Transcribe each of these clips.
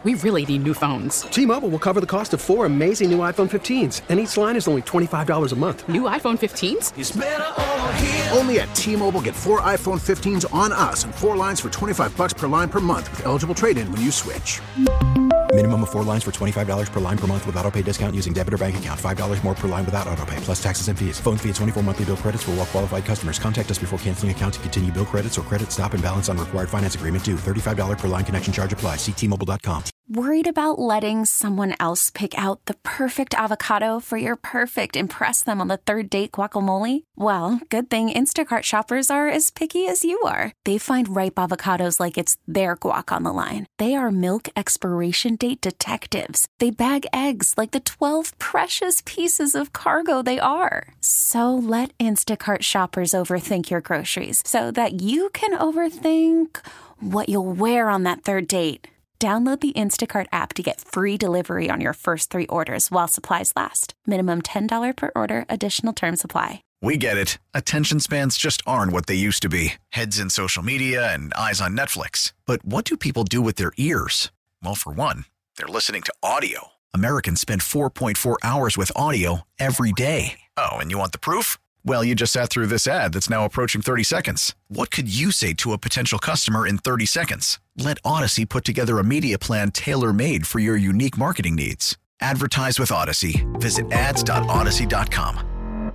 We really need new phones. T-Mobile will cover the cost of 4 amazing new iPhone 15s, and each line is only $25 a month. New iPhone 15s? It's better over here. Only at T-Mobile, get 4 iPhone 15s on us and 4 lines for $25 per line per month with eligible trade-in when you switch. Minimum of 4 lines for $25 per line per month with autopay discount using debit or bank account. $5 more per line without autopay, plus taxes and fees. Phone fee at 24 monthly bill credits for well-qualified customers. Contact us before canceling account to continue bill credits or credit stop and balance on required finance agreement due. $35 per line connection charge applies. See T-Mobile.com. Worried about letting someone else pick out the perfect avocado for your perfect impress them on the third date guacamole? Well, good thing Instacart shoppers are as picky as you are. They find ripe avocados like it's their guac on the line. They are milk expiration date detectives. They bag eggs like the 12 precious pieces of cargo they are. So let Instacart shoppers overthink your groceries so that you can overthink what you'll wear on that third date. Download the Instacart app to get free delivery on your first 3 orders while supplies last. Minimum $10 per order. Additional terms apply. We get it. Attention spans just aren't what they used to be. Heads in social media and eyes on Netflix. But what do people do with their ears? Well, for one, they're listening to audio. Americans spend 4.4 hours with audio every day. Oh, and you want the proof? Well, you just sat through this ad that's now approaching 30 seconds. What could you say to a potential customer in 30 seconds? Let Odyssey put together a media plan tailor-made for your unique marketing needs. Advertise with Odyssey. Visit ads.odyssey.com.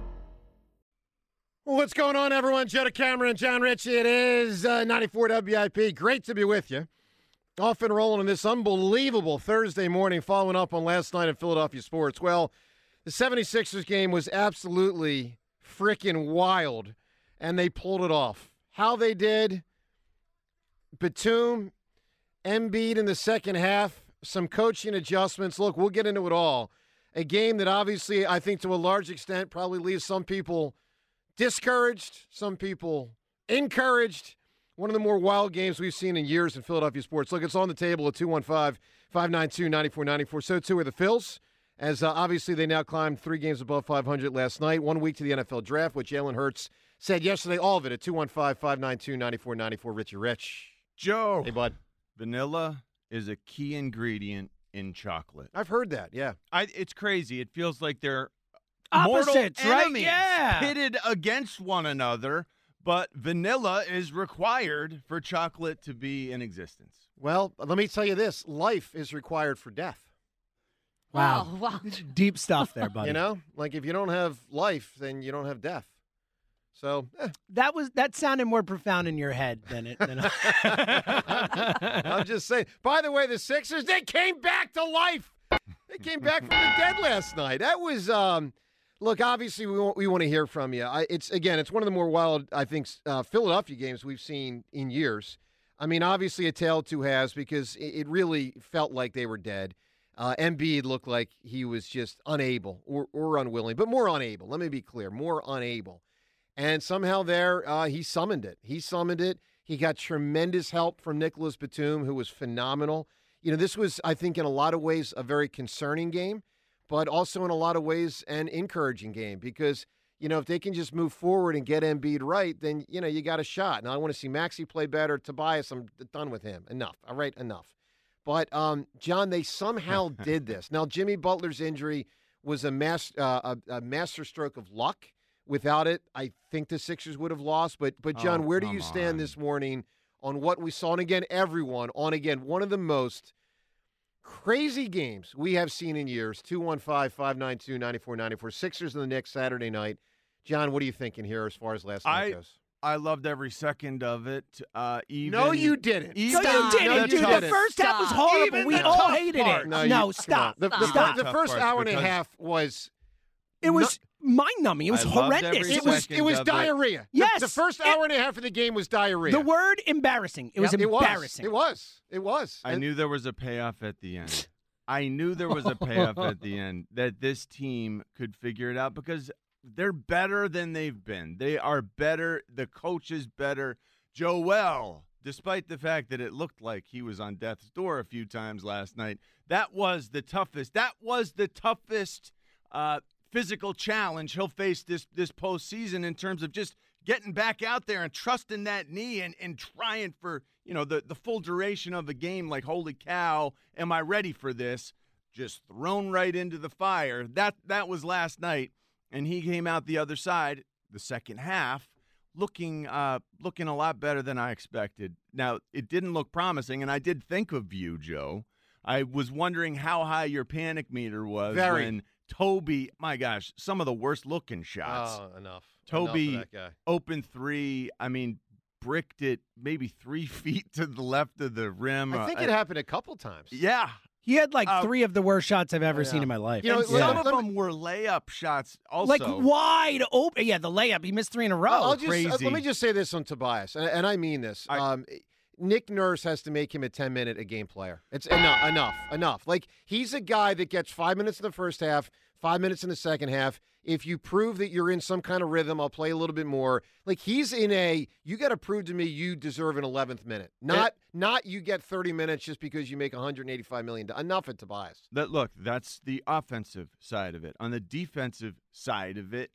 What's going on, everyone? Jetta Cameron, John Ritchie. It is 94 WIP. Great to be with you. Off and rolling on this unbelievable Thursday morning, following up on last night in Philadelphia sports. Well, the 76ers game was absolutely freaking wild, and they pulled it off. How they did, Batum, Embiid in the second half, some coaching adjustments. Look, we'll get into it all. A game that obviously I think to a large extent probably leaves some people discouraged, some people encouraged. One of the more wild games we've seen in years in Philadelphia sports. Look, it's on the table at 215-592-9494. So too are the Phils, as obviously they now climbed 3 games above 500 last night. 1 week to the NFL draft, what Jalen Hurts said yesterday. All of it at 215-592-9494. Richie Rich. Joe. Hey, bud. Vanilla is a key ingredient in chocolate. I've heard that, yeah. It's crazy. It feels like they're opposites, mortal right? enemies Yeah. pitted against one another, but vanilla is required for chocolate to be in existence. Well, let me tell you this. Life is required for death. Wow. Deep stuff there, buddy. You know, like if you don't have life, then you don't have death. So that sounded more profound in your head than I'm just saying. By the way, the Sixers, they came back to life. They came back from the dead last night. That was look, obviously we want to hear from you. It's one of the more wild, I think, Philadelphia games we've seen in years. I mean, obviously a tale of two halves because it really felt like they were dead. Embiid looked like he was just unable or unwilling, but more unable. Let me be clear, more unable. And somehow there, he summoned it. He got tremendous help from Nicholas Batum, who was phenomenal. You know, this was, I think, in a lot of ways a very concerning game, but also in a lot of ways an encouraging game because, you know, if they can just move forward and get Embiid right, then, you know, you got a shot. Now, I want to see Maxey play better. Tobias, I'm done with him. Enough. All right, enough. But, John, they somehow did this. Now, Jimmy Butler's injury was a masterstroke of luck. Without it, I think the Sixers would have lost. But John, where do you stand this morning on what we saw? And again, everyone, one of the most crazy games we have seen in years. 215-592-9494. Sixers and the Knicks Saturday night. John, what are you thinking here as far as last night goes? I loved every second of it. No, you didn't. No, you didn't, dude. The first half was horrible. We all hated it. No, stop. The first hour and a half was... It was mind-numbing. It was horrendous. It was diarrhea. Yes. The first hour and a half of the game was diarrhea. The word embarrassing. It was embarrassing. It was. I knew there was a payoff at the end. That this team could figure it out because they're better than they've been. They are better. The coach is better. Joel, despite the fact that it looked like he was on death's door a few times last night, that was the toughest. Physical challenge he'll face this postseason in terms of just getting back out there and trusting that knee and trying for, the full duration of the game, like, holy cow, am I ready for this? Just thrown right into the fire. That was last night, and he came out the other side, the second half, looking a lot better than I expected. Now, it didn't look promising, and I did think of you, Joe. I was wondering how high your panic meter was when Toby, my gosh, some of the worst-looking shots. Oh, enough. Toby, enough for that guy. Open three, bricked it maybe 3 feet to the left of the rim. I think it happened a couple times. Yeah. He had like 3 of the worst shots I've ever seen in my life. Some of them were layup shots also. Like wide open. Yeah, the layup. He missed 3 in a row. Crazy. Let me just say this on Tobias, and I mean this. Nick Nurse has to make him a 10-minute-a-game player. It's enough. Like, he's a guy that gets 5 minutes in the first half, 5 minutes in the second half. If you prove that you're in some kind of rhythm, I'll play a little bit more. Like, he's in you got to prove to me you deserve an 11th minute. Not you get 30 minutes just because you make $185 million. Enough at Tobias. That's the offensive side of it. On the defensive side of it,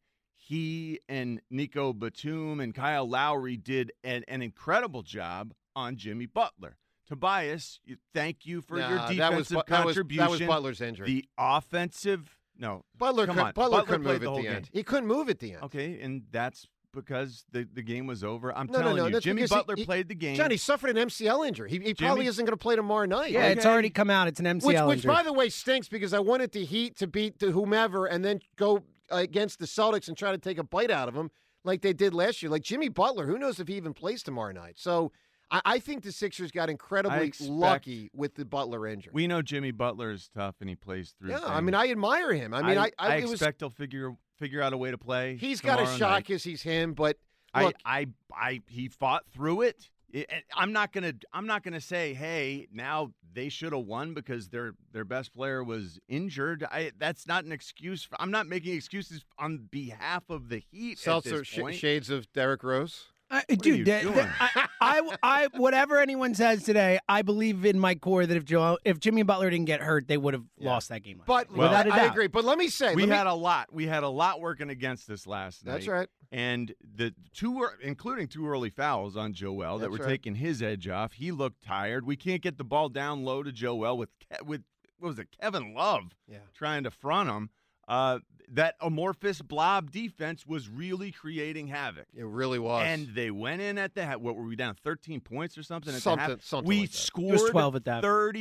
he and Nico Batum and Kyle Lowry did an incredible job on Jimmy Butler. Tobias, thank you for your defensive contribution. That was Butler's injury. The offensive, no. Butler couldn't move at the end. He couldn't move at the end. Okay, and that's because the game was over. I'm telling you, Jimmy Butler played the game. John, he suffered an MCL injury. He probably isn't going to play tomorrow night. Yeah, it's already come out. It's an MCL injury. Which, by the way, stinks because I wanted the Heat to beat whomever and then go against the Celtics and try to take a bite out of them like they did last year. Like Jimmy Butler, who knows if he even plays tomorrow night. So I think the Sixers got incredibly lucky with the Butler injury. We know Jimmy Butler is tough and he plays through. Yeah, things. I admire him. I expect he'll figure out a way to play. He's got a shot because he's him, but look, he fought through it. I'm not gonna say, hey, now they should have won because their best player was injured. That's not an excuse. I'm not making excuses on behalf of the Heat. Seltzer, at this point. Shades of Derrick Rose. Dude, I whatever anyone says today, I believe in my core that if Jimmy Butler didn't get hurt, they would have lost that game. But I agree. But let me say, we had a lot working against us last night. That's right. And including 2 early fouls on Joel that were taking his edge off. He looked tired. We can't get the ball down low to Joel with what was it, Kevin Love trying to front him. That amorphous blob defense was really creating havoc. It really was. And they went in at the what were we down 13 points or something? Something we like that. scored 12 at that.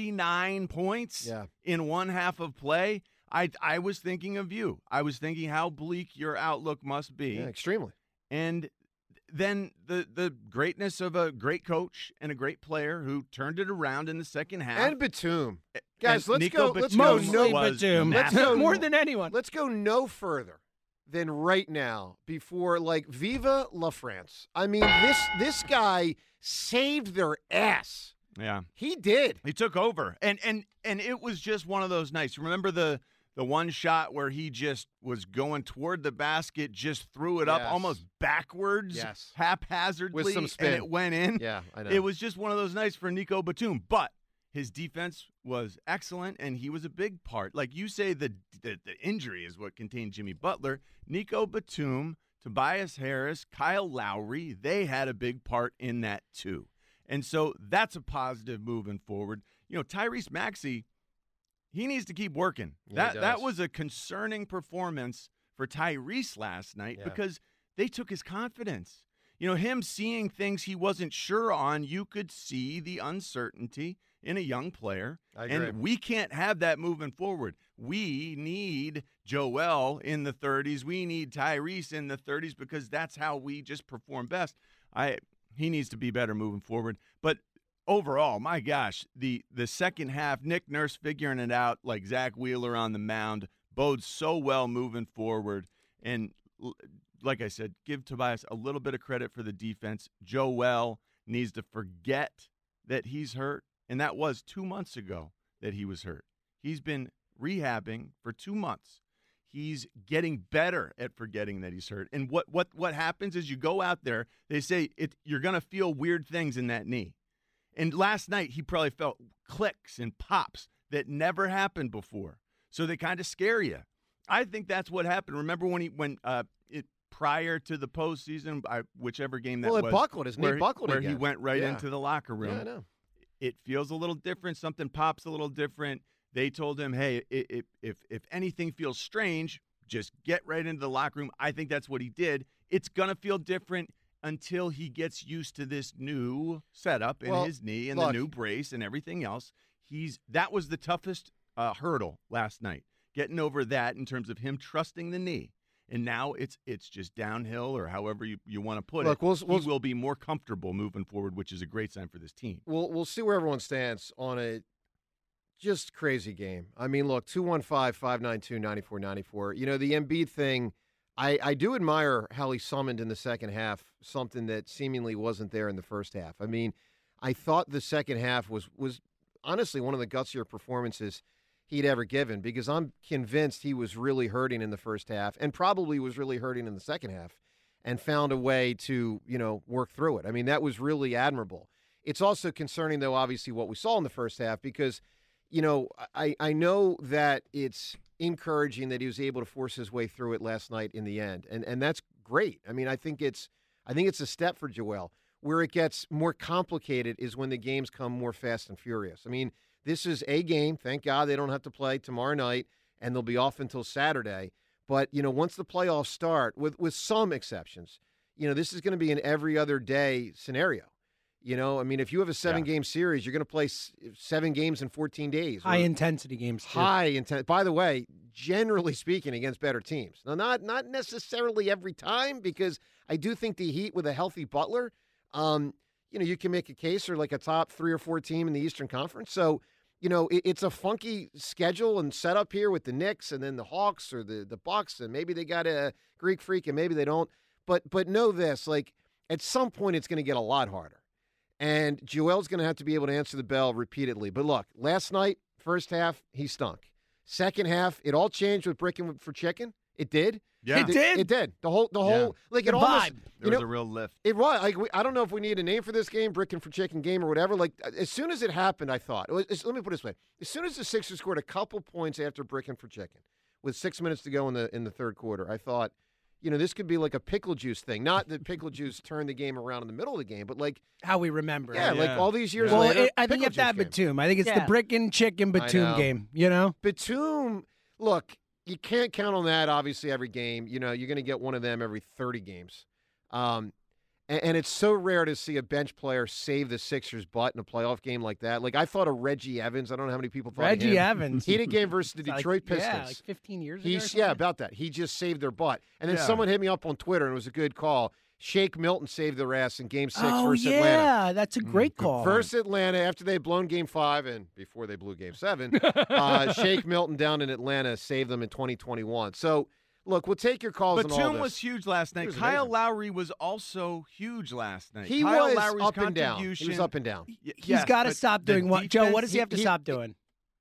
39 points in one half of play. I was thinking of you. I was thinking how bleak your outlook must be. Yeah, extremely. And then the greatness of a great coach and a great player who turned it around in the second half. And Batum. Guys, let's Nico go. Mostly Batum. More than anyone. Let's go no further than right now before, Viva La France. I mean, this guy saved their ass. Yeah. He did. He took over. And it was just one of those nights. Remember the one shot where he just was going toward the basket, just threw it up almost backwards, haphazardly, with some spin. And it went in? Yeah, I know. It was just one of those nights for Nico Batum. But his defense was excellent, and he was a big part. Like you say, the injury is what contained Jimmy Butler. Nico Batum, Tobias Harris, Kyle Lowry, they had a big part in that too. And so that's a positive moving forward. Tyrese Maxey, he needs to keep working. Yeah, that was a concerning performance for Tyrese last night because they took his confidence. Him seeing things he wasn't sure on, you could see the uncertainty in a young player. I agree. And we can't have that moving forward. We need Joel in the 30s. We need Tyrese in the 30s because that's how we just perform best. He needs to be better moving forward. But overall, my gosh, the second half, Nick Nurse figuring it out like Zach Wheeler on the mound bodes so well moving forward. And like I said, give Tobias a little bit of credit for the defense. Joel needs to forget that he's hurt, and that was 2 months ago that he was hurt. He's been rehabbing for 2 months. He's getting better at forgetting that he's hurt. And what happens is you go out there, they say you're going to feel weird things in that knee. And last night, he probably felt clicks and pops that never happened before. So they kind of scare you. I think that's what happened. Remember when prior to the postseason, whichever game that well, was. It buckled. His knee buckled where again. he went right Yeah. into the locker room. Yeah, I know. It feels a little different. Something pops a little different. They told him, hey, if anything feels strange, just get right into the locker room. I think that's what he did. It's going to feel different until he gets used to this new setup in his knee and the new brace and everything else. That was the toughest hurdle last night, getting over that in terms of him trusting the knee. And now it's just downhill, or however you want to put it. He will be more comfortable moving forward, which is a great sign for this team. We'll see where everyone stands on a just crazy game. I mean, look, 215-592-9494. You know, the Embiid thing, I do admire how he summoned in the second half something that seemingly wasn't there in the first half. I mean, I thought the second half was honestly one of the gutsier performances he'd ever given, because I'm convinced he was really hurting in the first half and probably was really hurting in the second half and found a way to, work through it. I mean, that was really admirable. It's also concerning, though, obviously, what we saw in the first half, because, I know that it's encouraging that he was able to force his way through it last night in the end. And that's great. I mean, I think it's a step for Joel. Where it gets more complicated is when the games come more fast and furious. I mean, this is a game. Thank God they don't have to play tomorrow night, and they'll be off until Saturday. But, once the playoffs start, with some exceptions, this is going to be an every other day scenario. I mean, if you have a 7-game series, you're going to play 7 games in 14 days. High-intensity games, too. High-intensity. By the way, generally speaking, against better teams. Now, not necessarily every time, because I do think the Heat with a healthy Butler, you can make a case for like a top 3 or 4 team in the Eastern Conference. So, it's a funky schedule and setup here with the Knicks and then the Hawks or the Bucks, and maybe they got a Greek freak and maybe they don't. But know this, like, at some point it's going to get a lot harder. And Joel's going to have to be able to answer the bell repeatedly. But look, last night, first half, he stunk. Second half, it all changed with Brickin' for Chicken. It did. Yeah. It did. It did. The whole like the it almost vibe. There was a real lift. It was like I don't know if we need a name for this game, Brickin' for Chicken game or whatever. Like as soon as it happened, I thought. Let me put it this way: as soon as the Sixers scored a couple points after Brickin' for Chicken, with 6 minutes to go in the third quarter, I thought, this could be like a pickle juice thing. Not that pickle juice turned the game around in the middle of the game, but like how we remember. Yeah, it. like all these years Well, later. I think it's that Batum. I think it's the Brickin' Chicken Batum game. Batum. Look. You can't count on that, obviously, every game. You're going to get one of them every 30 games. And it's so rare to see a bench player save the Sixers' butt in a playoff game like that. Like, I thought of Reggie Evans. I don't know how many people thought of him. Reggie Evans. He had a game versus the Detroit Pistons. Yeah, like 15 years ago. Yeah, about that. He just saved their butt. And then someone hit me up on Twitter, and it was a good call. Shake Milton saved their ass in Game 6 versus Atlanta. Yeah, that's a great call. Versus Atlanta, after they had blown Game 5 and before they blew Game 7, Shake Milton down in Atlanta saved them in 2021. So, look, we'll take your calls on all this. Batum was huge last night. Kyle Lowry was also huge last night. He Kyle was Lowry's up and down. contribution- He was up and down. He's got to stop doing what? Joe, what does he have to stop doing?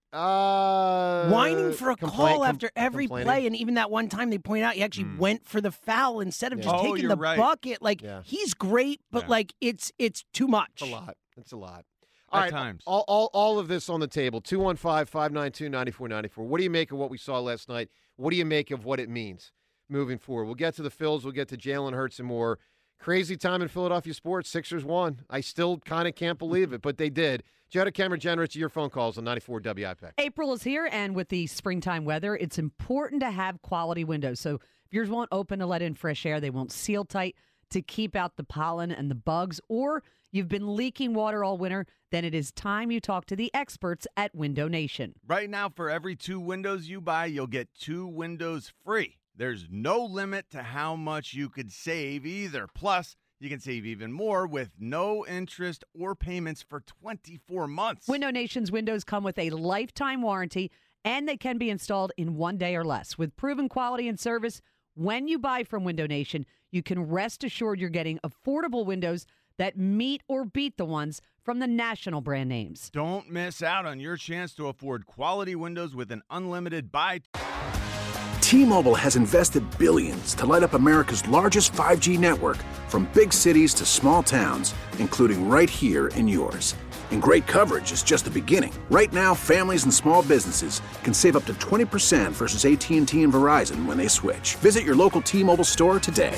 Whining for a call after every play, and even that one time they point out he actually went for the foul instead of just taking the bucket. Like he's great, but like it's too much. It's a lot. All right, times. All of this on the table. 215-592-9494. What do you make of what we saw last night? What do you make of what it means moving forward? We'll get to the Phils. We'll get to Jalen Hurts and more. Crazy time in Philadelphia sports. Sixers won. I still kind of can't believe it, but they did. Joe Cameron Jenrich, your phone calls on 94 WIP. April is here, and with the springtime weather, it's important to have quality windows. So if yours won't open to let in fresh air, they won't seal tight to keep out the pollen and the bugs, or you've been leaking water all winter, then it is time you talk to the experts at Window Nation. Right now, for every 2 windows you buy, you'll get 2 windows free. There's no limit to how much you could save either. Plus, you can save even more with no interest or payments for 24 months. Window Nation's windows come with a lifetime warranty, and they can be installed in 1 day or less. With proven quality and service, when you buy from Window Nation, you can rest assured you're getting affordable windows that meet or beat the ones from the national brand names. Don't miss out on your chance to afford quality windows with an unlimited buy. T-Mobile has invested billions to light up America's largest 5G network, from big cities to small towns, including right here in yours. And great coverage is just the beginning. Right now, families and small businesses can save up to 20% versus AT&T and Verizon when they switch. Visit your local T-Mobile store today.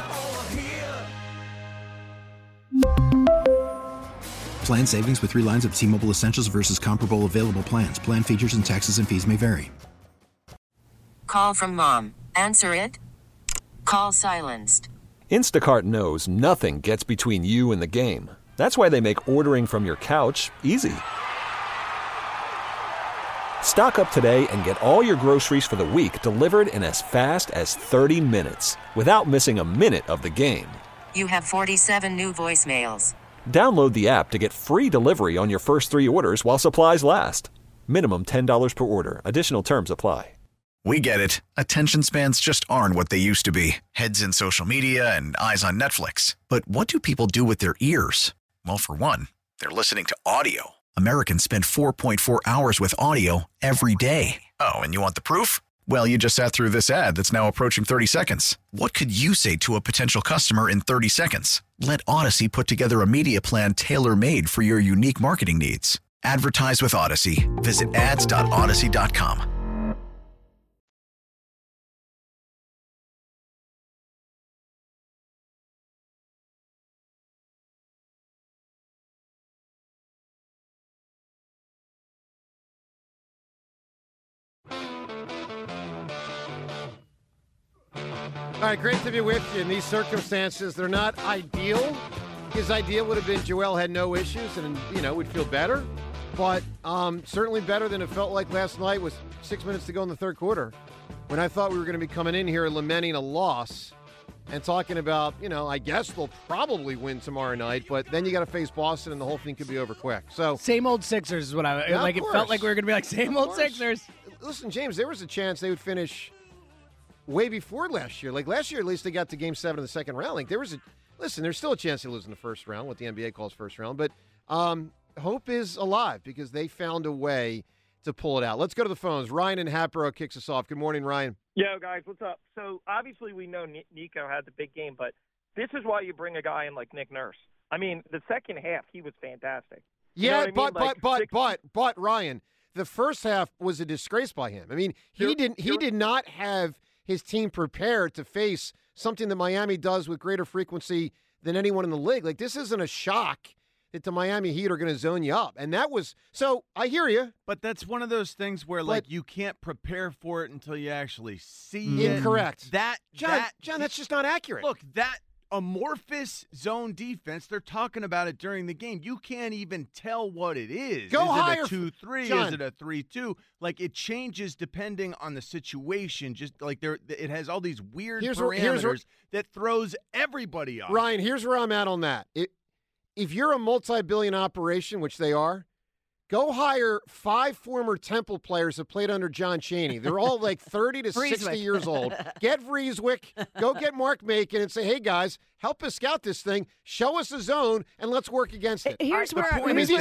Plan savings with 3 lines of T-Mobile Essentials versus comparable available plans. Plan features and taxes and fees may vary. Call from mom. Answer it. Call silenced. Instacart knows nothing gets between you and the game. That's why they make ordering from your couch easy. Stock up today and get all your groceries for the week delivered in as fast as 30 minutes without missing a minute of the game. You have 47 new voicemails. Download the app to get free delivery on your first 3 orders while supplies last. Minimum $10 per order. Additional terms apply. We get it. Attention spans just aren't what they used to be. Heads in social media and eyes on Netflix. But what do people do with their ears? Well, for one, they're listening to audio. Americans spend 4.4 hours with audio every day. Oh, and you want the proof? Well, you just sat through this ad that's now approaching 30 seconds. What could you say to a potential customer in 30 seconds? Let Odyssey put together a media plan tailor-made for your unique marketing needs. Advertise with Odyssey. Visit ads.odyssey.com. All right, great to be with you in these circumstances. They're not ideal. His ideal would have been Joel had no issues and, we'd feel better. But certainly better than it felt like last night with 6 minutes to go in the third quarter when I thought we were going to be coming in here lamenting a loss and talking about, I guess they'll probably win tomorrow night, but then you got to face Boston and the whole thing could be over quick. So same old Sixers is what I like. It felt like we were going to be like same old Sixers. Listen, James, there was a chance they would finish way before last year. Like last year, at least they got to Game 7 of the second round. Like there's still a chance they lose in the first round, what the NBA calls first round. But hope is alive because they found a way to pull it out. Let's go to the phones. Ryan in Hatboro kicks us off. Good morning, Ryan. Yo, guys, what's up? So obviously we know Nico had the big game, but this is why you bring a guy in like Nick Nurse. I mean, the second half he was fantastic. Yeah, but Ryan, the first half was a disgrace by him. I mean, he did not have his team prepared to face something that Miami does with greater frequency than anyone in the league. Like, this isn't a shock that the Miami Heat are going to zone you up. And that was – so I hear you. But that's one of those things where, you can't prepare for it until you actually see it. Incorrect. John, that's just not accurate. Look, that amorphous zone defense, they're talking about it during the game. You can't even tell what it is. Go higher. Is it a 2-3? John. Is it a 3-2? Like, it changes depending on the situation. Just like it has all these weird parameters that throws everybody off. Ryan, here's where I'm at on that. If you're a multi-billion operation, which they are, go hire 5 former Temple players that played under John Chaney. They're all like 30 to 60 years old. Get Vrieswick, go get Mark Macon, and say, hey, guys, help us scout this thing. Show us a zone, and let's work against it. Here's where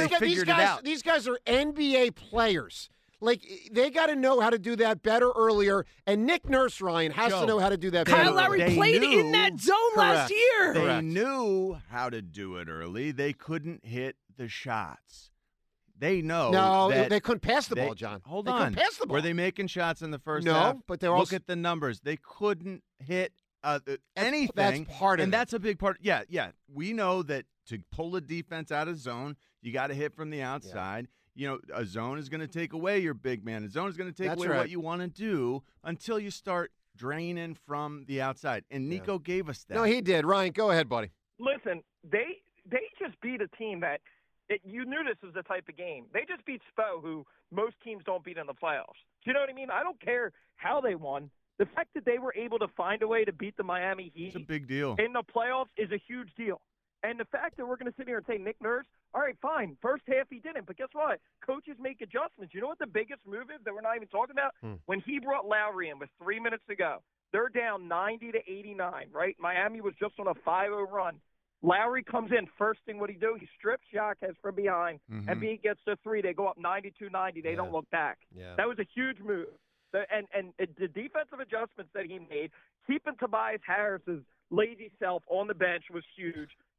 these guys are NBA players. Like, they got to know how to do that better earlier, and Nick Nurse, Ryan, has to know how to do that better. Kyle Lowry played in that zone last year. They knew how to do it early. They couldn't hit the shots. They know. No, that they couldn't pass the ball, John. Hold on. They couldn't pass the ball. Were they making shots in the first half? half? No, but they're Look at the numbers. They couldn't hit anything. That's part of it. And that's a big part. Yeah. We know that to pull a defense out of zone, you got to hit from the outside. Yeah. A zone is going to take away your big man. A zone is going to take away what you want to do until you start draining from the outside. And Nico gave us that. No, he did. Ryan, go ahead, buddy. Listen, they just beat a team that you knew this was the type of game. They just beat Spo, who most teams don't beat in the playoffs. Do you know what I mean? I don't care how they won. The fact that they were able to find a way to beat the Miami Heat it's a big deal. In the playoffs is a huge deal. And the fact that we're going to sit here and say Nick Nurse, all right, fine. First half he didn't, but guess what? Coaches make adjustments. You know what the biggest move is that we're not even talking about? When he brought Lowry in with 3 minutes to go, they're down 90-89, right? Miami was just on a 5-0 run. Lowry comes in. First thing what he do? He strips Jaquez from behind. And B gets to 3. They go up 92-90. They don't look back. Yeah. That was a huge move. And the defensive adjustments that he made, keeping Tobias Harris's lazy self on the bench was huge.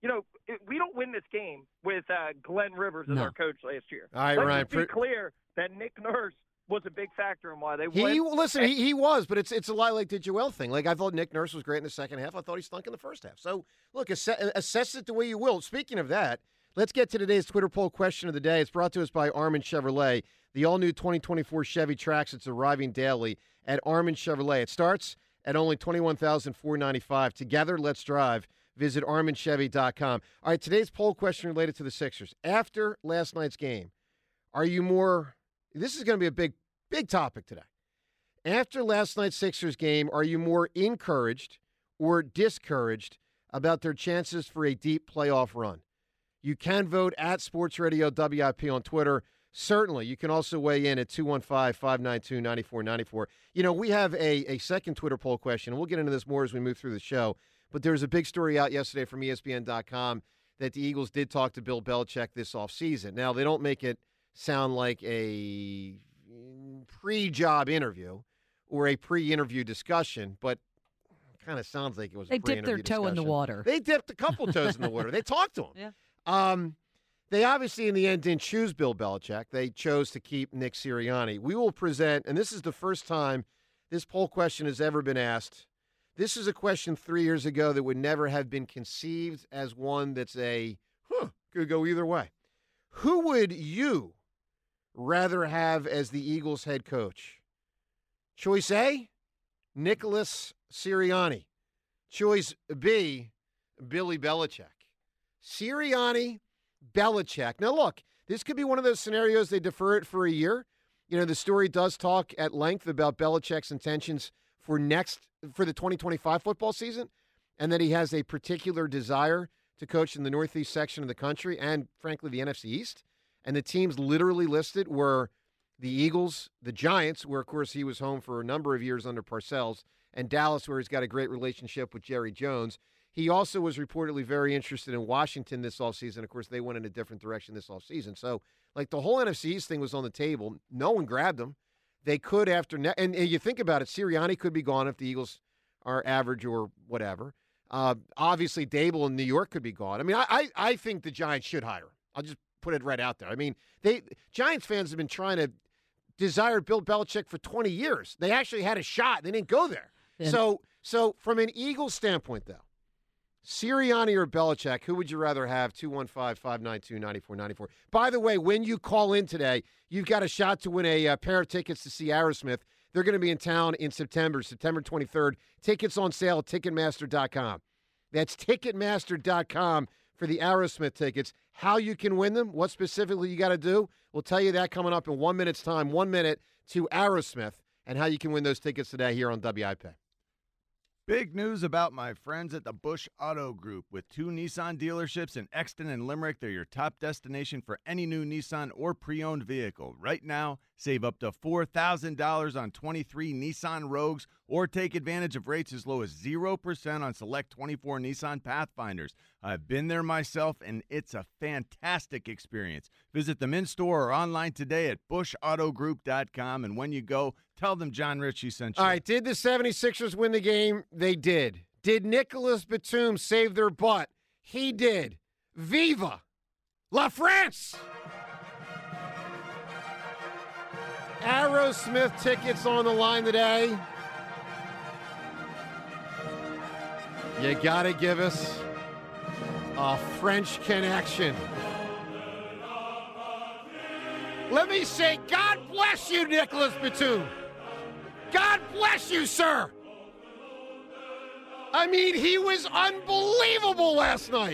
we don't win this game with Glenn Rivers as our coach last year. All right, Let's Ryan. just be clear that Nick Nurse was a big factor in why they won. He was, but it's a lot like the Joel thing. Like, I thought Nick Nurse was great in the second half. I thought he stunk in the first half. So, look, assess it the way you will. Speaking of that, let's get to today's Twitter poll question of the day. It's brought to us by Armin Chevrolet. The all-new 2024 Chevy Trax. It's arriving daily at Armin Chevrolet. It starts at only $21,495. Together, let's drive. Visit ArminChevy.com. All right, today's poll question related to the Sixers. After last night's game, are you more – this is going to be a big topic today. After last night's Sixers game, are you more encouraged or discouraged about their chances for a deep playoff run? You can vote at Sports Radio WIP on Twitter. Certainly, you can also weigh in at 215-592-9494. We have a second Twitter poll question, and we'll get into this more as we move through the show. But there was a big story out yesterday from ESPN.com that the Eagles did talk to Bill Belichick this offseason. Now, they don't make it sound like a pre-job interview or a pre-interview discussion, but it kind of sounds like it was a pre-interview discussion. They dipped their toe in the water. They dipped a couple toes in the water. They talked to him. Yeah. They obviously, in the end, didn't choose Bill Belichick. They chose to keep Nick Sirianni. We will present, and this is the first time this poll question has ever been asked. This is a question 3 years ago that would never have been conceived as one that's could go either way. Who would you rather have as the Eagles head coach? Choice A, Nicholas Sirianni. Choice B, Billy Belichick. Sirianni, Belichick. Now, look, this could be one of those scenarios they defer it for a year. The story does talk at length about Belichick's intentions for the 2025 football season, and that he has a particular desire to coach in the Northeast section of the country and, frankly, the NFC East. And the teams literally listed were the Eagles, the Giants, where, of course, he was home for a number of years under Parcells, and Dallas, where he's got a great relationship with Jerry Jones. He also was reportedly very interested in Washington this offseason. Of course, they went in a different direction this offseason. So, the whole NFC East thing was on the table. No one grabbed him. They could and you think about it, Sirianni could be gone if the Eagles are average or whatever. Obviously, Dable in New York could be gone. I mean, I think the Giants should hire him. I'll just put it right out there. I mean, Giants fans have been trying to desire Bill Belichick for 20 years. They actually had a shot. They didn't go there. Yeah. So from an Eagles standpoint, though, Sirianni or Belichick, who would you rather have? 215-592-9494. By the way, when you call in today, you've got a shot to win a pair of tickets to see Aerosmith. They're going to be in town in September 23rd. Tickets on sale at Ticketmaster.com. That's Ticketmaster.com for the Aerosmith tickets. How you can win them, what specifically you got to do, we'll tell you that coming up in 1 minute's time. 1 minute to Aerosmith and how you can win those tickets today here on WIP. Big news about my friends at the Bush Auto Group. With 2 Nissan dealerships in Exton and Limerick, they're your top destination for any new Nissan or pre-owned vehicle. Right now, save up to $4,000 on 23 Nissan Rogues or take advantage of rates as low as 0% on select 24 Nissan Pathfinders. I've been there myself, and it's a fantastic experience. Visit them in-store or online today at bushautogroup.com, and when you go, tell them John Ritchie sent you. All right, did the 76ers win the game? They did. Did Nicholas Batum save their butt? He did. Viva La France! Aerosmith tickets on the line today. You got to give us a French connection. Let me say, God bless you, Nicholas Batum. God bless you, sir. I mean, he was unbelievable last night.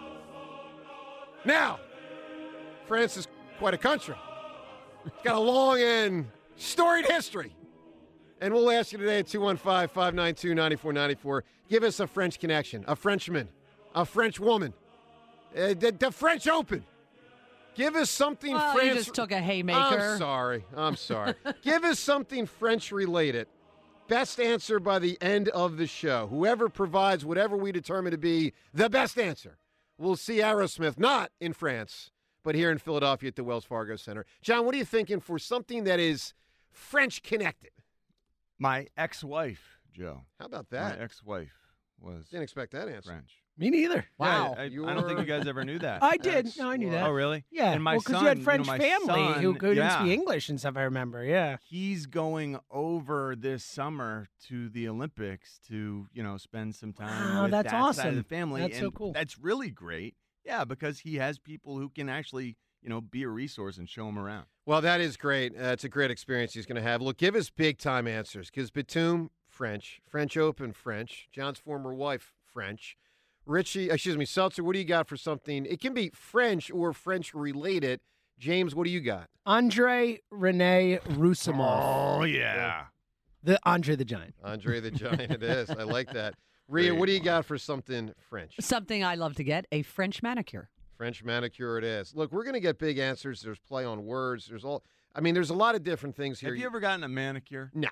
Now, France is quite a country. It's got a long and storied history. And we'll ask you today at 215-592-9494. Give us a French connection, a Frenchman, a French woman, the French Open. Give us something French. You just took a haymaker. I'm sorry. Give us something French-related. Best answer by the end of the show. Whoever provides whatever we determine to be the best answer. We'll see Aerosmith, not in France, but here in Philadelphia at the Wells Fargo Center. John, what are you thinking for something that is French-connected? My ex-wife, Joe. How about that? My ex-wife was Didn't expect that answer. French. Me neither. Wow. Yeah, I don't think you guys ever knew that. I did. No, I knew that. Oh, really? Yeah. And my because son, you had French my family son, who didn't yeah. speak English and stuff, I remember. Yeah. He's going over this summer to the Olympics to, spend some time with that's that awesome. side of the family. That's and so cool. That's really great. Yeah, because he has people who can actually, be a resource and show him around. Well, that is great. It's a great experience he's going to have. Look, give us big-time answers, because Batum, French. French Open, French. John's former wife, French. Seltzer, what do you got for something? It can be French or French-related. James, what do you got? Andre Rene Roussimoff. Oh, yeah. The Andre the Giant. Andre the Giant, it is. I like that. Rhea, what do you got for something French? Something I love to get, a French manicure. French manicure it is. Look, we're going to get big answers. There's play on words. There's a lot of different things here. Have you ever gotten a manicure? No.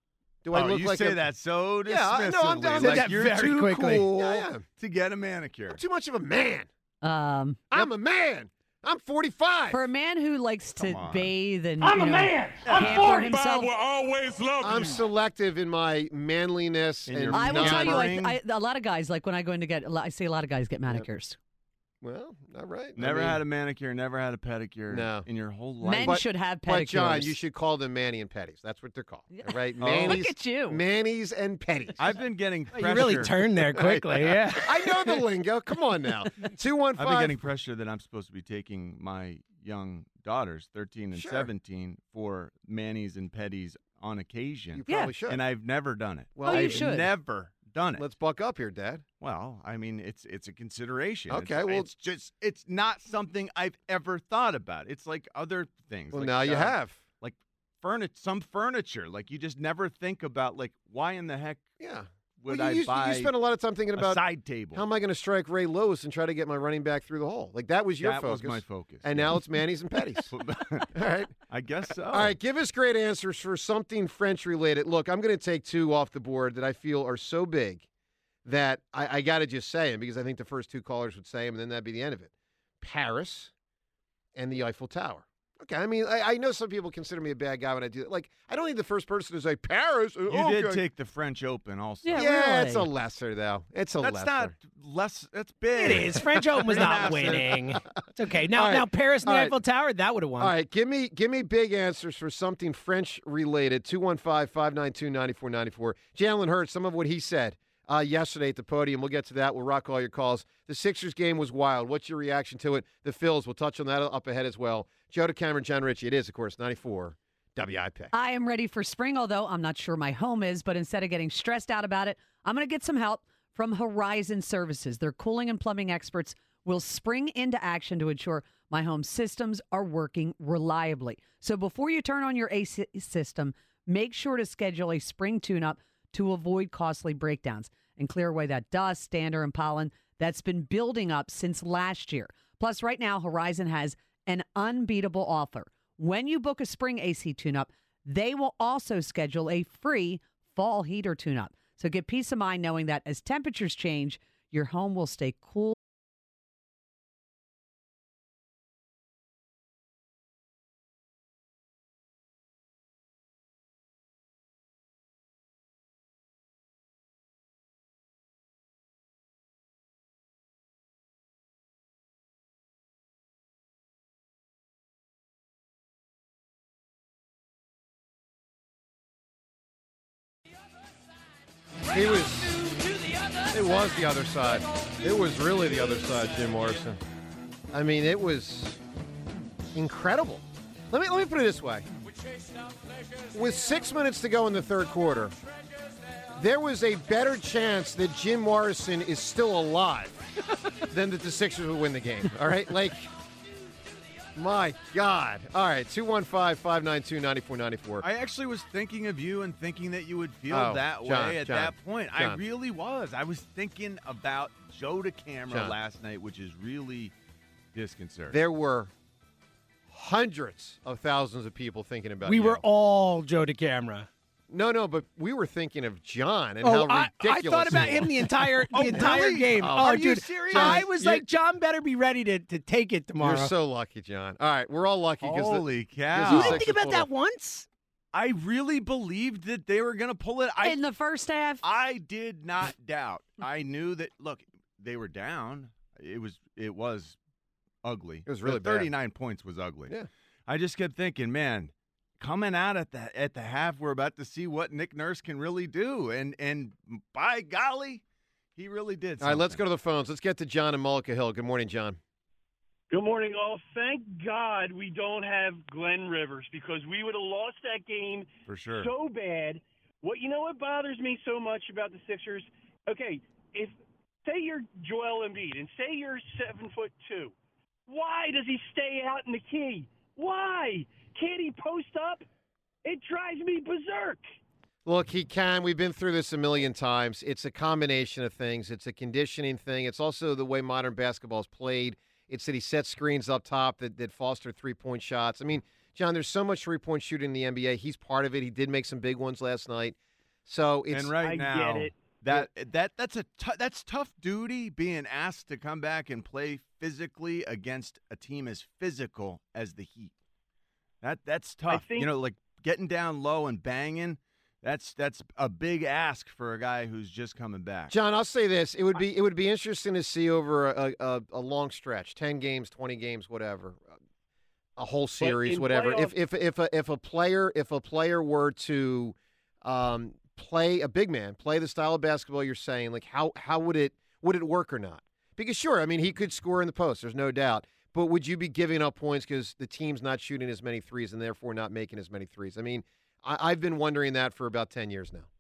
Do I look you like say that so dismissively. Yeah, no, I'm done. Like that you're very too quickly. cool Yeah. to get a manicure. I'm too much of a man. Um, I'm a man. I'm 45. For a man who likes to bathe and I'm a man. I'm pamper 45. himself. Will always love I'm selective in my manliness. And I will tell you, not- a lot of guys, like when I go in to I see a lot of guys get manicures. Well, not right. Never had a manicure, never had a pedicure No. in your whole life. Men should have pedicures. But, John, you should call them Manny and Petties. That's what they're called. All right? Oh. Manny's, Look at you. Manny's and Petties. I've been getting pressure. You really turned there quickly, yeah. I know the lingo. Come on now. 215. I've been getting pressure that I'm supposed to be taking my young daughters, 13 and 17, for Manny's and Petties on occasion. You probably should. And I've never done it. Well, you I've should. never done it. Let's buck up here, Dad. Well, I mean, it's a consideration. Okay, it's not something I've ever thought about. It's like other things. Well, like, now you have. Like some furniture. Like you just never think about, like, why in the heck would I buy you spent a lot of time thinking about a side table? How am I going to strike Ray Lewis and try to get my running back through the hole? Like, that was your focus. That was my focus. And now it's Manny's and Petties. All right. I guess so. All right, give us great answers for something French-related. Look, I'm going to take two off the board that I feel are so big that I got to just say them because I think the first two callers would say them, and then that'd be the end of it. Paris and the Eiffel Tower. Okay, I mean, I know some people consider me a bad guy when I do that. Like, I don't think the first person to say Paris. You did take the French Open also. Yeah, Yeah, really. it's a lesser, though. It's a lesser. That's not less. That's big. It is. French Open was not winning. It's okay. Now Paris and the Eiffel Tower, that would have won. All right, give me big answers for something French-related. 215-592-9494. Jalen Hurts, some of what he said yesterday at the podium. We'll get to that. We'll rock all your calls. The Sixers game was wild. What's your reaction to it? The Phils, we'll touch on that up ahead as well. Joe DeCamera, John Ritchie. It is, of course, 94 WIP. I am ready for spring, although I'm not sure my home is, but instead of getting stressed out about it, I'm going to get some help from Horizon Services. Their cooling and plumbing experts will spring into action to ensure my home systems are working reliably. So before you turn on your AC system, make sure to schedule a spring tune-up to avoid costly breakdowns and clear away that dust, dander, and pollen that's been building up since last year. Plus, right now, Horizon has an unbeatable offer. When you book a spring AC tune-up, they will also schedule a free fall heater tune-up. So get peace of mind knowing that as temperatures change, your home will stay cool. It was the other side. It was really the other side, Jim Morrison. I mean, it was incredible. Let me put it this way. With 6 minutes to go in the third quarter, there was a better chance that Jim Morrison is still alive than that the Sixers would win the game. All right? Like, my God. All right, 215-592-9494. I actually was thinking of you and thinking that you would feel that John, way at John, that point. John. I really was. I was thinking about Joe DeCamera John. last night, which is really disconcerting. There were hundreds of thousands of people thinking about We you. were all Joe DeCamera. No, but we were thinking of John and how I ridiculous thought about he him was. the entire really? game. Are dude, you serious? I was You're- like, John better be ready to take it tomorrow. You're so lucky, John. All right, we're all lucky because Holy cow. you the didn't think Sixers about pulled that off. once? I really believed that they were going to pull it. In the first half, I did not doubt. I knew that, look, they were down, it was ugly. It was really bad. 39 points was ugly. Yeah. I just kept thinking, man, coming out at the half, we're about to see what Nick Nurse can really do, and by golly, he really did. All right, let's go to the phones. Let's get to John in Mullica Hill. Good morning, John. Good morning, all. Thank God we don't have Glenn Rivers, because we would have lost that game for sure so bad. You know what bothers me so much about the Sixers? Okay, say you're Joel Embiid and say you're 7'2", why does he stay out in the key? Why can't he post up? It drives me berserk. Look, he can. We've been through this a million times. It's a combination of things. It's a conditioning thing. It's also the way modern basketball is played. It's that he sets screens up top that foster three-point shots. I mean, John, there's so much three-point shooting in the NBA. He's part of it. He did make some big ones last night. So it's I get it. That's tough duty, being asked to come back and play physically against a team as physical as the Heat. That's tough. Like getting down low and banging. That's a big ask for a guy who's just coming back. John, I'll say this: it would be interesting to see over a long stretch, 10 games, 20 games, whatever, a whole series, whatever. If a player were to play a big man, play the style of basketball you're saying, like how would it work or not? Because sure, I mean he could score in the post, there's no doubt. But would you be giving up points because the team's not shooting as many threes and therefore not making as many threes? I mean, I've been wondering that for about 10 years now.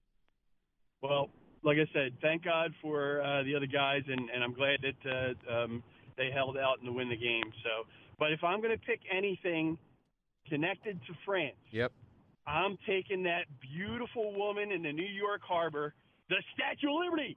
Well, like I said, thank God for the other guys, and I'm glad that they held out and to win the game. So, but if I'm going to pick anything connected to France, yep, I'm taking that beautiful woman in the New York Harbor, the Statue of Liberty.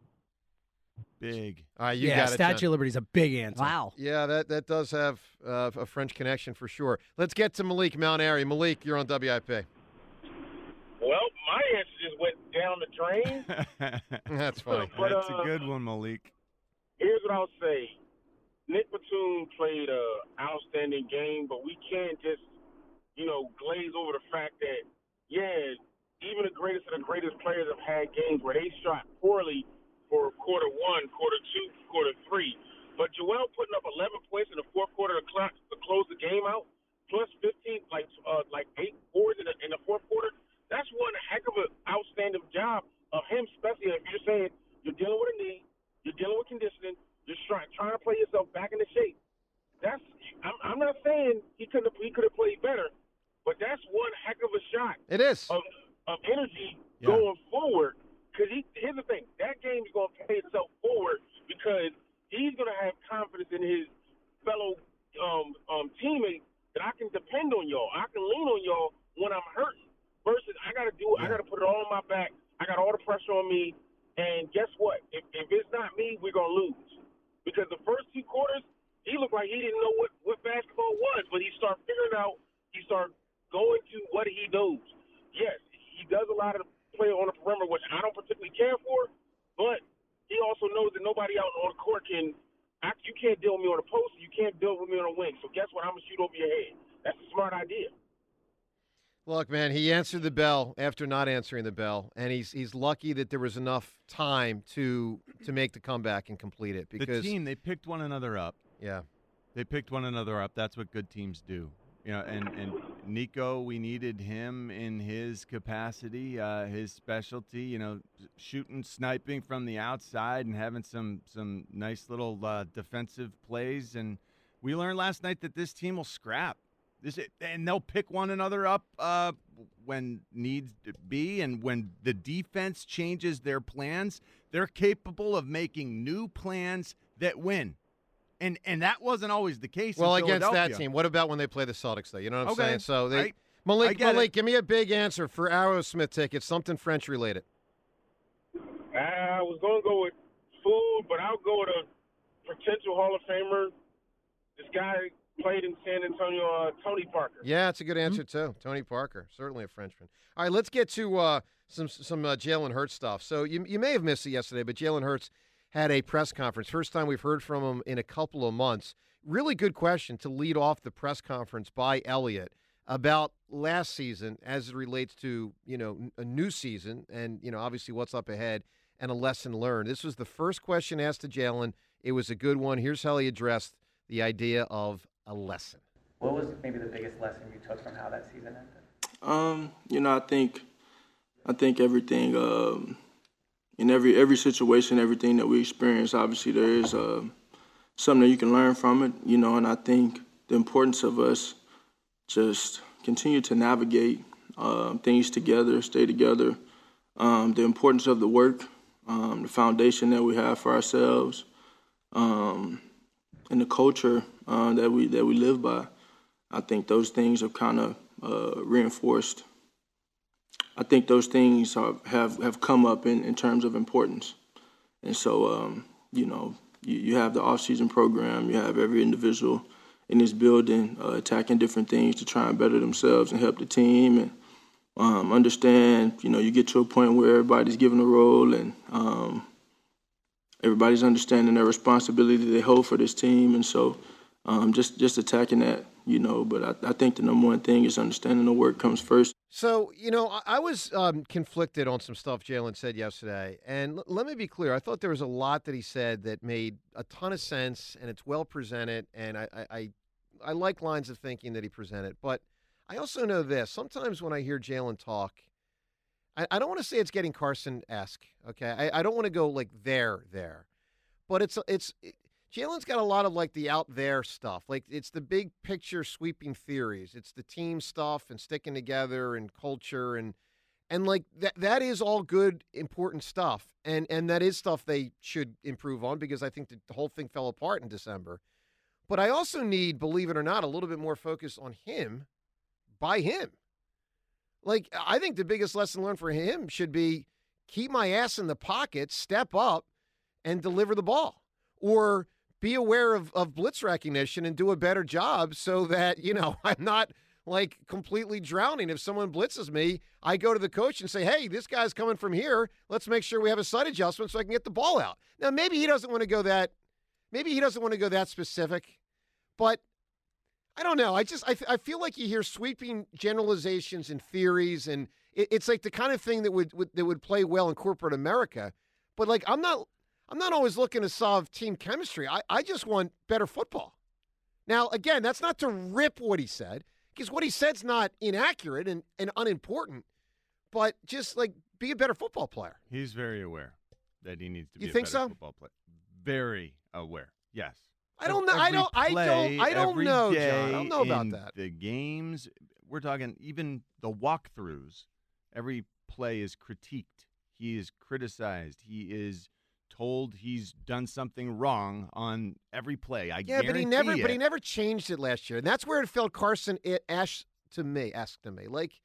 Big. All right, you got it, Statue John. of Liberty is a big answer. Wow. Yeah, that does have a French connection for sure. Let's get to Malik, Mount Airy. Malik, you're on WIP. Well, my answer just went down the drain. That's funny. But, that's a good one, Malik. Here's what I'll say. Nick Batum played an outstanding game, but we can't just, glaze over the fact that, even the greatest of the greatest players have had games where they shot poorly for quarter one, quarter two, quarter three. But Joel putting up 11 points in the fourth quarter to close the game out, plus 15, like 8 boards in the fourth quarter. That's one heck of an outstanding job of him, especially if you're saying you're dealing with a knee, you're dealing with conditioning, you're trying to play yourself back into shape. I'm not saying he could have played better, but that's one heck of a shot. It is of energy going forward. Because here's the thing, that game is going to pay itself forward because he's going to have confidence in his fellow teammates that I can depend on y'all. I can lean on y'all when I'm hurting. Versus I got to put it all on my back. I got all the pressure on me. And guess what? If it's not me, we're going to lose. Because the first 2 quarters, he looked like he didn't know what basketball was. But he started figuring out, he started going to what he knows. Yes, he does a lot of play on the perimeter, which I don't particularly care for. But he also knows that nobody out on the court you can't deal with me on the post. You can't deal with me on the wing. So guess what? I'm going to shoot over your head. That's a smart idea. Look, man, he answered the bell after not answering the bell, and he's lucky that there was enough time to make the comeback and complete it. Because the team, they picked one another up. Yeah. They picked one another up. That's what good teams do. And Nico, we needed him in his capacity, his specialty, shooting, sniping from the outside and having some nice little defensive plays. And we learned last night that this team will scrap. And they'll pick one another up when needs be, and when the defense changes their plans, they're capable of making new plans that win. And that wasn't always the case. Well, in against Philadelphia. that team, what about when they play the Celtics, though? You know what I'm saying? So Malik, give me a big answer for Aerosmith tickets, something French related. I was going to go with food, but I'll go with a potential Hall of Famer. This guy played in San Antonio, Tony Parker. Yeah, that's a good answer, too. Tony Parker, certainly a Frenchman. All right, let's get to some Jalen Hurts stuff. So you may have missed it yesterday, but Jalen Hurts had a press conference. First time we've heard from him in a couple of months. Really good question to lead off the press conference by Elliott about last season as it relates to, a new season and, obviously what's up ahead. and a lesson learned. This was the first question asked to Jalen. It was a good one. Here's how he addressed the idea of a lesson. What was maybe the biggest lesson you took from how that season ended? I think everything in every situation, everything that we experience, obviously there is something that you can learn from it, and I think the importance of us just continue to navigate things together, stay together, the importance of the work, the foundation that we have for ourselves, and the culture that we live by. I think those things have kind of reinforced. I think those things have come up in terms of importance. And so, you have the off-season program, you have every individual in this building attacking different things to try and better themselves and help the team and understand, you get to a point where everybody's given a role and everybody's understanding their responsibility they hold for this team. And so just attacking that, but I think the number one thing is understanding the work comes first. So, I was conflicted on some stuff Jalen said yesterday. And let me be clear. I thought there was a lot that he said that made a ton of sense, and it's well presented. And I like lines of thinking that he presented. But I also know this. Sometimes when I hear Jalen talk, I don't want to say it's getting Carson-esque, okay? I don't want to go like there. But Jalen's got a lot of like the out there stuff. Like it's the big picture sweeping theories. It's the team stuff and sticking together and culture and like that is all good, important stuff. And that is stuff they should improve on because I think the whole thing fell apart in December. But I also need, believe it or not, a little bit more focus on him by him. Like I think the biggest lesson learned for him should be keep my ass in the pocket, step up, and deliver the ball. Or be aware of blitz recognition and do a better job so that, I'm not like completely drowning. If someone blitzes me, I go to the coach and say, hey, this guy's coming from here. Let's make sure we have a sight adjustment so I can get the ball out. Now, maybe he doesn't want to go that specific, but I don't know. I feel like you hear sweeping generalizations and theories, and it's like the kind of thing that would play well in corporate America. But like, I'm not always looking to solve team chemistry. I just want better football. Now, again, that's not to rip what he said, because what he said's not inaccurate and unimportant, but just like be a better football player. He's very aware that he needs to be a better football player. Very aware. Yes. I don't know. I don't know, John. I don't know about that. The games, we're talking even the walkthroughs. Every play is critiqued. He is criticized. He is told he's done something wrong on every play. But he never changed it last year, and that's where it felt asked to me. Like,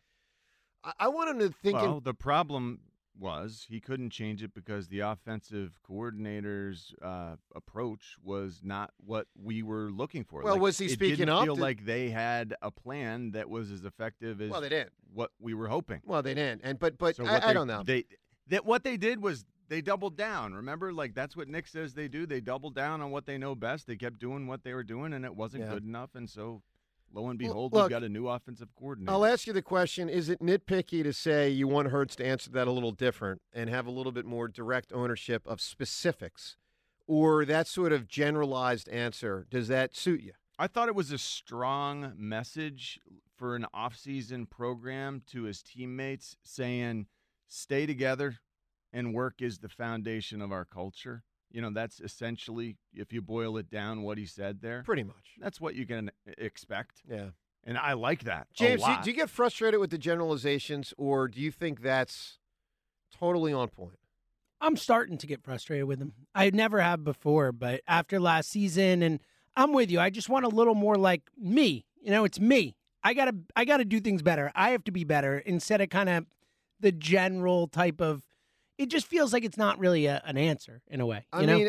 I want him to think. Well, the problem was he couldn't change it because the offensive coordinator's approach was not what we were looking for. Well, was he speaking up? It didn't feel like they had a plan that was as effective as they didn't. What we were hoping. Well, they didn't, but so I don't know. What they did was they doubled down. Remember, like that's what Nick says they do. They doubled down on what they know best. They kept doing what they were doing, and it wasn't good enough. And so, lo and behold, we've got a new offensive coordinator. I'll ask you the question: is it nitpicky to say you want Hurts to answer that a little different and have a little bit more direct ownership of specifics, or that sort of generalized answer? Does that suit you? I thought it was a strong message for an off-season program to his teammates, saying, "Stay together." And work is the foundation of our culture. That's essentially, if you boil it down, what he said there. Pretty much. That's what you can expect. Yeah. And I like that. James, do you get frustrated with the generalizations, or do you think that's totally on point? I'm starting to get frustrated with him. I never have before, but after last season, and I'm with you. I just want a little more like me. It's me. I gotta do things better. I have to be better instead of kind of the general type of. It just feels like it's not really an answer in a way.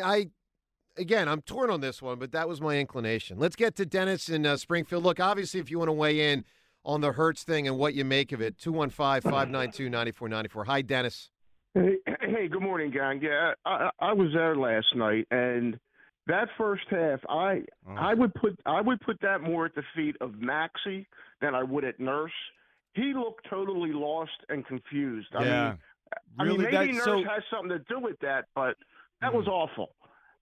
I'm torn on this one, but that was my inclination. Let's get to Dennis in Springfield. Look, obviously, if you want to weigh in on the Hurts thing and what you make of it, 215-592-9494. Hi, Dennis. Hey, good morning, gang. Yeah, I was there last night, and that first half, I would put that more at the feet of Maxey than I would at Nurse. He looked totally lost and confused. I mean, Really, maybe Nurse has something to do with that, but that was awful.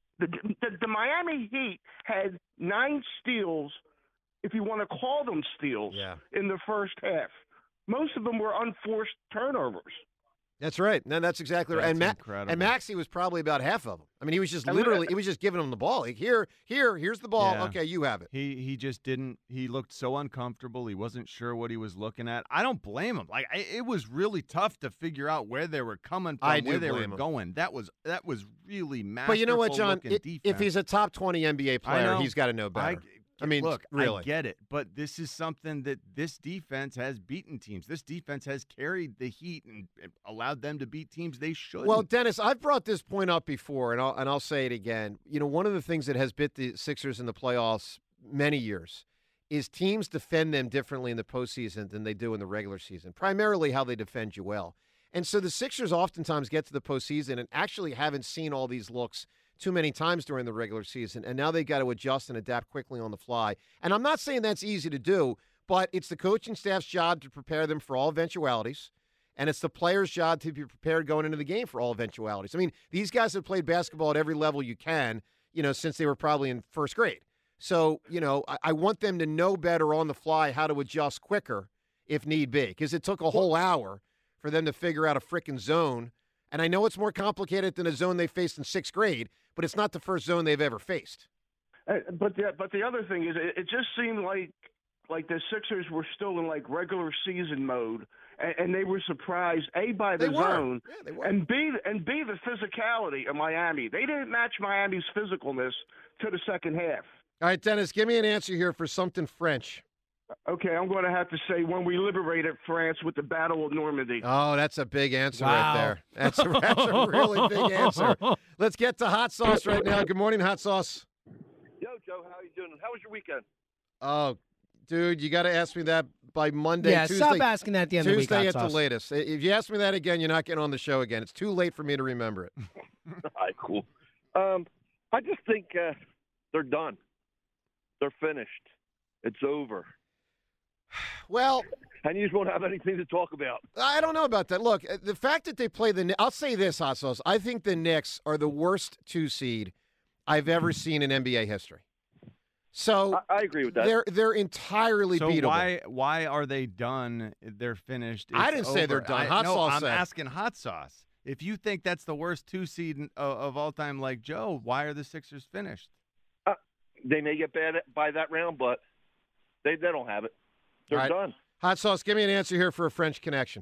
The Miami Heat had 9 steals, if you want to call them steals, in the first half. Most of them were unforced turnovers. That's right. No, that's exactly right. And incredible. And Maxey was probably about half of them. I mean, he was just he was just giving them the ball. Like, here's the ball. Yeah. Okay, you have it. He just didn't. He looked so uncomfortable. He wasn't sure what he was looking at. I don't blame him. Like it was really tough to figure out where they were coming from, where they were going. That was really masterful. But you know what, John? Defense. If he's a top 20 NBA player, he's got to know better. I mean, look, really. I get it, but this is something that this defense has beaten teams. This defense has carried the Heat and allowed them to beat teams they should. Well, Dennis, I've brought this point up before, and I'll say it again. You know, one of the things that has bit the Sixers in the playoffs many years is teams defend them differently in the postseason than they do in the regular season, primarily how they defend Joel. And so the Sixers oftentimes get to the postseason and actually haven't seen all these looks too many times during the regular season, and now they've got to adjust and adapt quickly on the fly. And I'm not saying that's easy to do, but it's the coaching staff's job to prepare them for all eventualities, and it's the players' job to be prepared going into the game for all eventualities. I mean, these guys have played basketball at every level you can, since they were probably in first grade. So, I want them to know better on the fly how to adjust quicker if need be, because it took a whole hour for them to figure out a frickin' zone. And I know it's more complicated than a zone they faced in sixth grade, but it's not the first zone they've ever faced. But the other thing is, it just seemed like the Sixers were still in regular season mode, and they were surprised by the zone, and b the physicality of Miami. They didn't match Miami's physicalness to the second half. All right, Dennis, give me an answer here for something French. Okay, I'm going to have to say when we liberated France with the Battle of Normandy. Oh, that's a big answer right there. That's a really big answer. Let's get to Hot Sauce right now. Good morning, Hot Sauce. Yo, Joe, how are you doing? How was your weekend? Oh, dude, you got to ask me that by Monday, yeah, Tuesday. Stop asking that at the end of the week, Tuesday Hot at Sauce. the latest. If you ask me that again, you're not getting on the show again. It's too late for me to remember it. All right, cool. I just think they're done. They're finished. It's over. Well, and you just won't have anything to talk about. I don't know about that. Look, the fact that they play I'll say this, Hot Sauce. I think the Knicks are the worst 2 seed I've ever seen in NBA history. So I agree with that. They're entirely so beatable. Why are they done? They're finished. I didn't say they're done. Hot Sauce I'm said. asking Hot Sauce. If you think that's the worst 2 seed of all time, like Joe, why are the Sixers finished? They may get bad by that round, but they don't have it. They're done. Hot Sauce, give me an answer here for a French connection.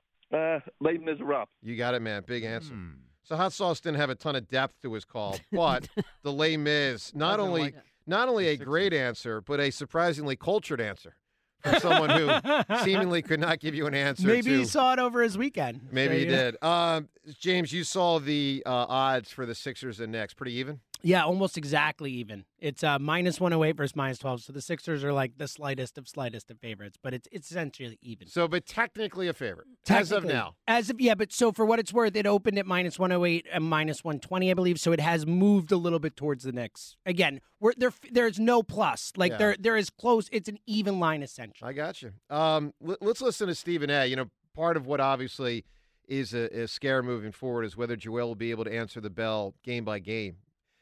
Les Miserables. You got it, man. Big answer. So Hot Sauce didn't have a ton of depth to his call, but the Les Mis, not only a great answer, but a surprisingly cultured answer from someone who seemingly could not give you an answer. Maybe he saw it over his weekend. Maybe he did. James, you saw the odds for the Sixers and Knicks. Pretty even? Yeah, almost exactly even. It's minus 108 versus minus 12. So the Sixers are like the slightest of favorites, but it's essentially even. So, but technically a favorite as of now. But so for what it's worth, it opened at minus 108 and minus 120, I believe. So it has moved a little bit towards the Knicks. Again, there's no plus. There is close. It's an even line essentially. I got you. Let's listen to Stephen A. Part of what obviously is a scare moving forward is whether Joel will be able to answer the bell game by game,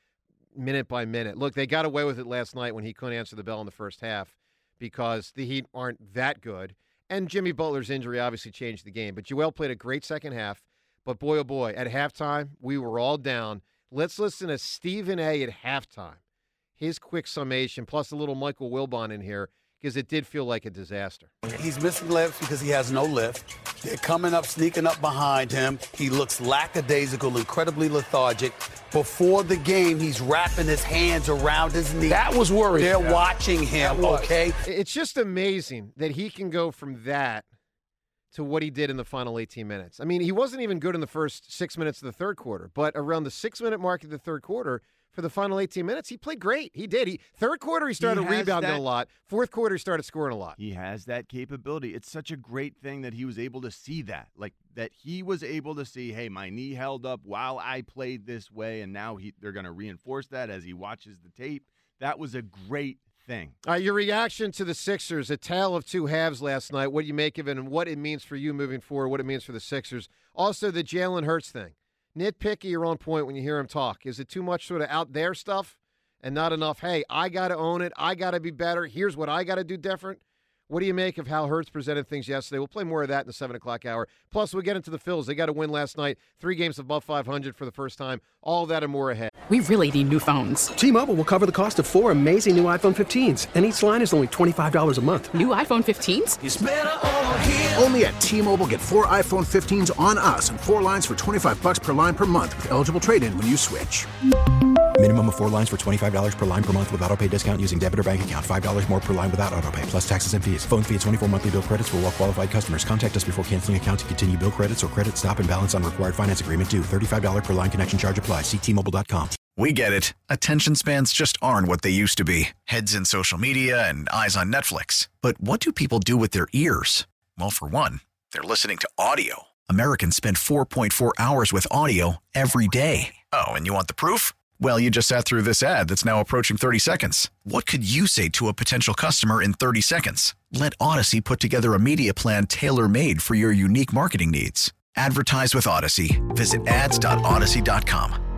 minute by minute. Look, they got away with it last night when he couldn't answer the bell in the first half because the Heat aren't that good. And Jimmy Butler's injury obviously changed the game. But Joel played a great second half. But boy, oh boy, at halftime, we were all down. Let's listen to Stephen A. at halftime. His quick summation, plus a little Michael Wilbon in here, because it did feel like a disaster. He's missing lifts because he has no lift. They're coming up, sneaking up behind him. He looks lackadaisical, incredibly lethargic. Before the game, he's wrapping his hands around his knee. That was worrying. They're watching him, okay? It's just amazing that he can go from that to what he did in the final 18 minutes. I mean, he wasn't even good in the first 6 minutes of the third quarter, but around the 6-minute mark of the third quarter, for the final 18 minutes, he played great. He did. Third quarter, he started rebounding a lot. Fourth quarter, he started scoring a lot. He has that capability. It's such a great thing that he was able to see that. Like, that he was able to see, hey, my knee held up while I played this way, and now they're going to reinforce that as he watches the tape. That was a great thing. All right, your reaction to the Sixers, a tale of two halves last night. What do you make of it and what it means for you moving forward, what it means for the Sixers? Also, the Jalen Hurts thing. Nitpicky or on point when you hear him talk? Is it too much sort of out there stuff and not enough, hey, I got to own it, I got to be better, here's what I got to do different? What do you make of how Hurts presented things yesterday? We'll play more of that in the 7 o'clock hour. Plus, we'll get into the Phils. They got a win last night. 3 games above 500 for the first time. All that and more ahead. We really need new phones. T-Mobile will cover the cost of 4 amazing new iPhone 15s, and each line is only $25 a month. New iPhone 15s? It's better over here. Only at T-Mobile, get 4 iPhone 15s on us and 4 lines for $25 per line per month with eligible trade-in when you switch. Minimum of 4 lines for $25 per line per month with autopay discount using debit or bank account. $5 more per line without autopay, plus taxes and fees. Phone fee at 24 monthly bill credits for well-qualified customers. Contact us before canceling account to continue bill credits or credit stop and balance on required finance agreement due. $35 per line connection charge applies. See T-Mobile.com. We get it. Attention spans just aren't what they used to be. Heads in social media and eyes on Netflix. But what do people do with their ears? Well, for one, they're listening to audio. Americans spend 4.4 hours with audio every day. Oh, and you want the proof? Well, you just sat through this ad that's now approaching 30 seconds. What could you say to a potential customer in 30 seconds? Let Odyssey put together a media plan tailor-made for your unique marketing needs. Advertise with Odyssey. Visit ads.odyssey.com.